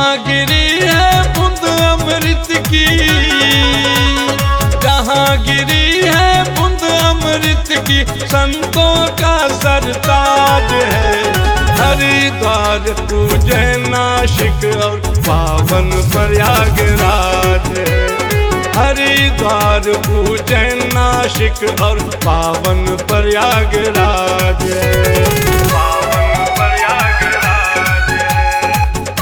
जहाँ गिरी है बूंद अमृत की, जहाँ गिरी है बूंद अमृत की, संतों का सरताज है। हरिद्वार उज्जैन नासिक और पावन प्रयागराज है। हरिद्वार उज्जैन नासिक और पावन प्रयागराज है। पावन प्रयागराज है।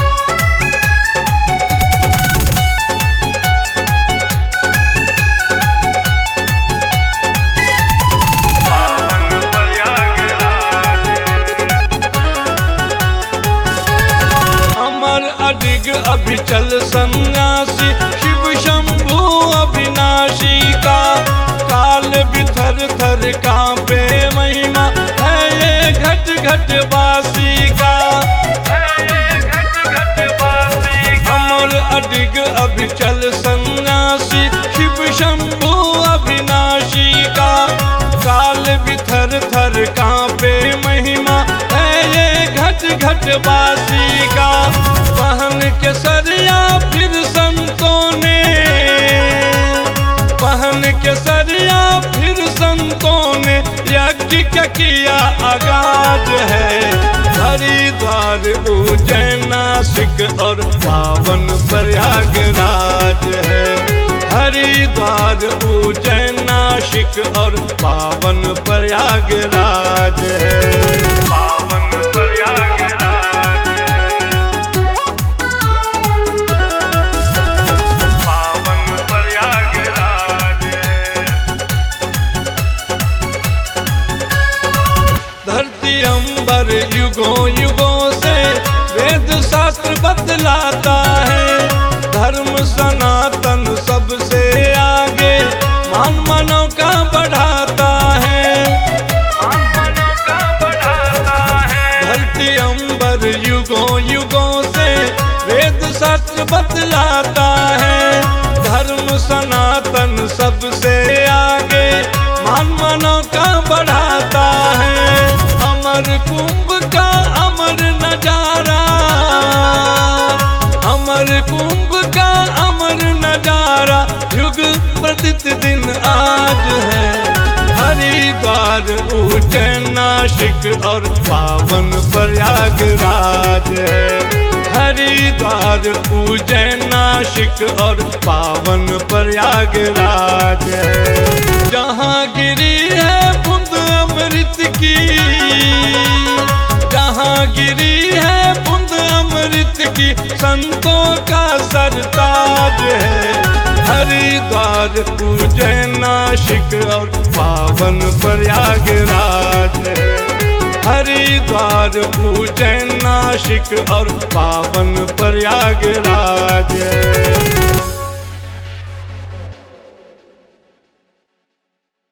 पावन प्रयागराज है। अमर अडिग अभिचल सन्यासी, शिव शंभु अविनाशी का, काल बिथर थर कांपे महिमा है ये घट घट बासी का। अमर अडिग अभिचल सन्यासी, शिव शंभु अविनाशी का, काल बिथर थर कांपे महिमा है ये घट घट बासी का। पहन के सरिया फिर संतों ने, पहन के सरिया फिर संतों ने यज्ञ क्या किया आगाज है। हरिद्वार उज्जैन नासिक और पावन प्रयागराज है। हरिद्वार उज्जैन नासिक और पावन प्रयागराज है। पावन प्रयागराज है। पावन प्रयागराज है। धरती अंबर युगों युगों से वेद शास्त्र बतलाता है। धर्म सनातन सबसे आगे मान मानव का बढ़ाता है। धरती अंबर युगों युगों से वेद शास्त्र बतलाता है। धर्म सनातन सबसे आगे मान मानव का बढ़ाता है। अमर कुंभ का अमर नजारा, अमर कुंभ का अमर नजारा युग प्रतित दिन आज है। हरिद्वार उज्जैन नासिक और पावन प्रयागराज है। हरिद्वार उज्जैन नासिक और पावन प्रयागराज है। जहाँ गिरी है बूंद अमृत की, जहाँ गिरी है बूंद अमृत की, संतों का सरताज है। हरिद्वार उज्जैन नासिक और पावन प्रयागराज है। हरिद्वार उज्जैन नासिक और पावन प्रयागराज है।